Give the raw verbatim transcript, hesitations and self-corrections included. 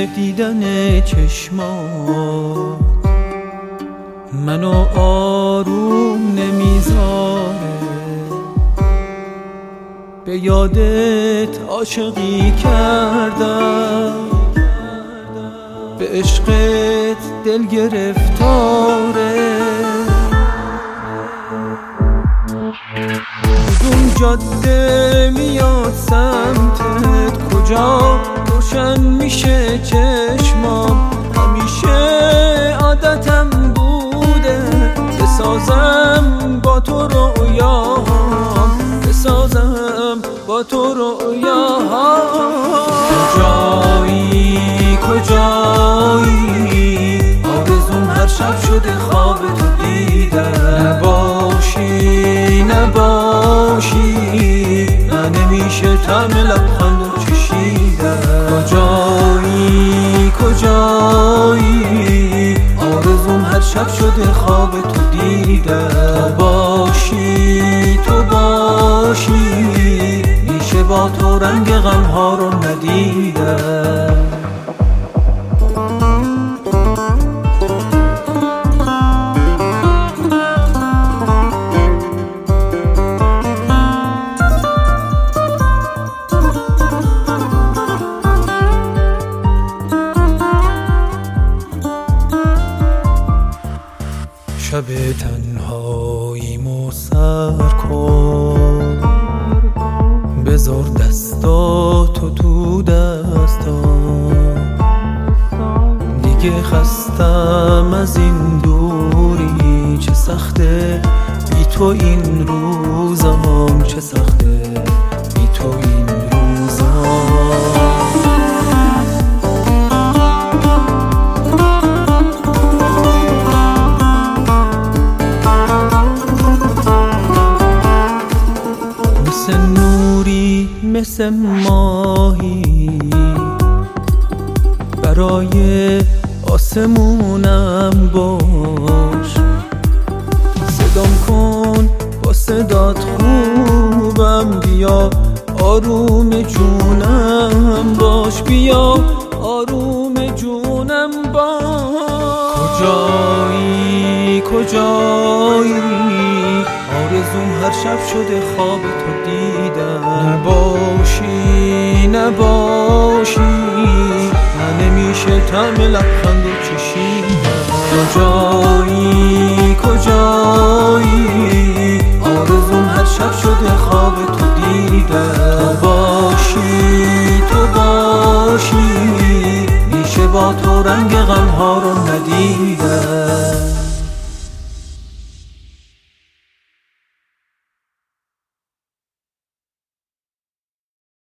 دیدن چشمات منو آروم نمیذاره، به یادت عاشقی کردم، به عشقت دل گرفتاره. کدوم جاده میاد سمتت، کجا روشن میشه چشمام، همیشه عادتم بوده بسازم با تو رویاهام، بسازم با تو رویاهام. کجایی کجایی آرزوم هر شب شده خواب تو دیدن، نباشی نباشی نه نمیشه طعم لبخند چشیدن. کجایی کجایی آرزوم هر شب شده خواب تو دیدن، تو باشی تو باشی میشه با تو رنگ غم ها رو ندیدن. شب تنهاییمو سر کن، بذار دستاتو تو دستام، دیگه خستم از این دوری، چه سخته بی تو این روزام، چه سخته بی تو این روزام. مثل نوری مثل ماهی برای آسمونم باش، صدام کن با صدات خوبم، بیا آروم جونم باش، بیا آروم جونم باش. کجایی کجایی آرزوم هر شب شده خواب تو دیدن، نباشی نباشی نه نمیشه طعم لبخند و چشیدن. کجایی کجایی آرزوم هر شب شده خواب تو دیدن، تو باشی تو باشی میشه با تو رنگ غم ها رو ندیدن.